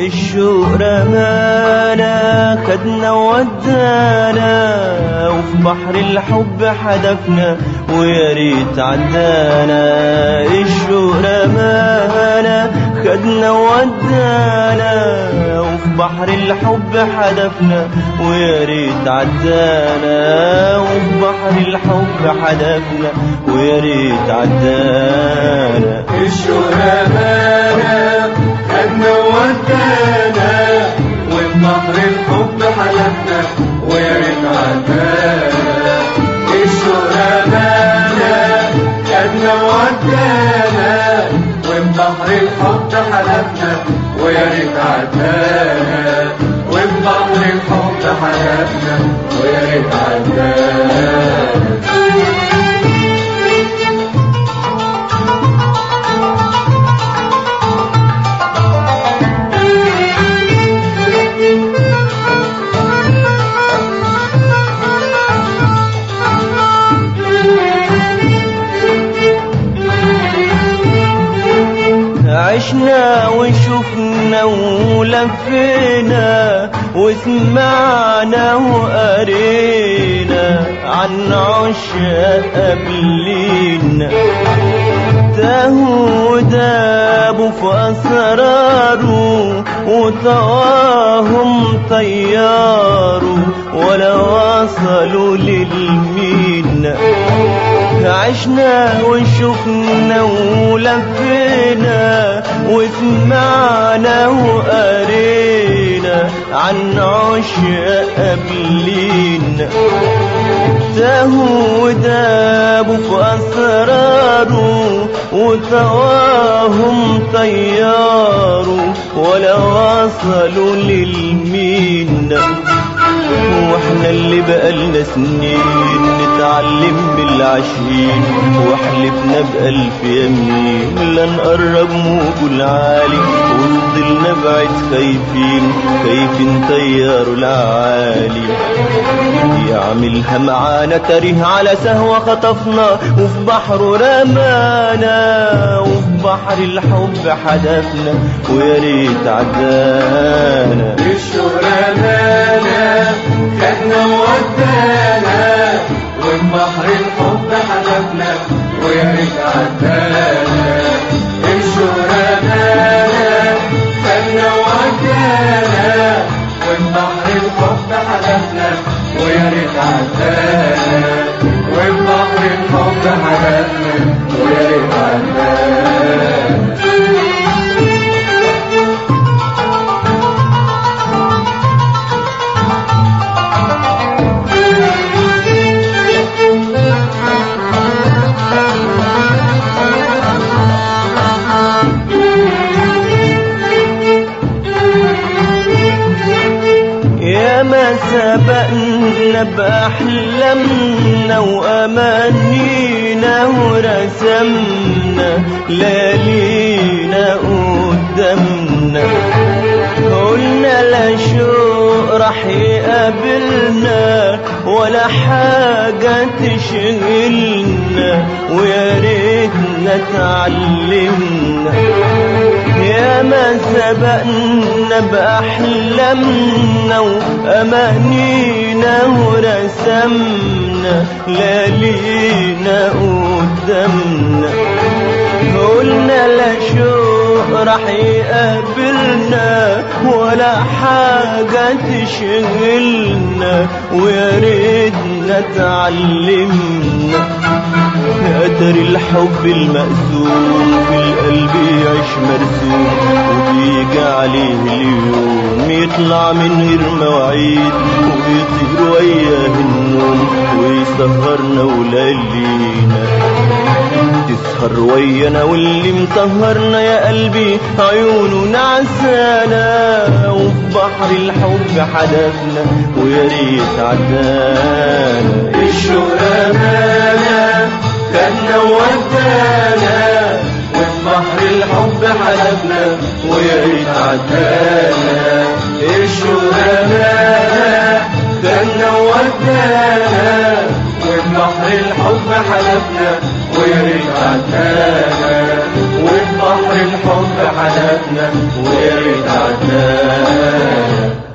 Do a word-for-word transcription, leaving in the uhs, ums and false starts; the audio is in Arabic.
الشوق رمانا خدنا ودانا وفي بحر الحب حدفنا ويا ريت عدانا. الشوق رمانا خدنا ودانا وفي بحر الحب حدفنا ويا ريت عدانا. وفي بحر الحب حدفنا ويا ريت عدانا. الشوق رمانا خدنا ودانا وفي بحر الحب حدفنا ويا ريت عدانا. الشوق رمانا خدنا ودانا وفي بحر الحب حدفنا ويا ريت عدانا. وفي بحر الحب حدفنا ويا ريت عدانا. عشنا وشفنا ولفينا وسمعنا وقرينا عن عشاق قبلينا. تاهوا ودابوا في أسراره وطواهم طياروا ولا وصلوا للمينا. عشنا وشفنا ولفينا وسمعنا وقرينا عن عشاق قبلينا. تاهوا ودابوا في أسراره وطواهم طياروا ولا وصلوا للمينا. واحنا اللي بقالنا سنين نتعلم بالعشرين وحلفنا بألف يمين لا نقرب موج العالي وفضلنا بعيد خايفين خايفين طياروا العالي. يعملها معانا تاريه على سهوة خطفنا وفي بحره رمانا وفي بحر الحب حدفنا ويا ريت عدانا. الشوق رمانا خدنا ودانا وفي بحر الحب حدفنا ويا ريت عدانا. الشوق رمانا خدنا ودانا وفي بحر الحب حدفنا ويا ريت عدانا. وفي بحر الحب حدفنا ويا ريت عدانا. ما سبقنا بأحلامنا وأمانينا ورسمنا ليالينا قدامنا. قلنا لا شوق راح يقابلنا ولا حاجة تشغلنا ويا ريتنا اتعلمنا. يا ما سبقنا بأحلامنا وأمانينا ورسمنا ليالينا قدامنا. قلنا لا شوق راح يقابلنا ولا حاجة تشغلنا ويا ريتنا اتعلمنا. أتري الحب المقسوم في القلب يعيش مرسوم وبيجي عليه اليوم يطلع من غير مواعيد ويطير وياه النوم ويسهرنا وليالينا. تسهر ويانا واللي مطهرنا يا قلبي عيونه نعسانا وفي بحر الحب حدفنا ويا ريت عدانا. الشوق رمانا خدنا ودانا وفي بحر الحب حدفنا ويا ريت عدانا. الشوق رمانا خدنا ودانا وفي بحر الحب حلفنا ويا ريت عدانا، وفي بحر الحب حلفنا ويا ريت عدانا.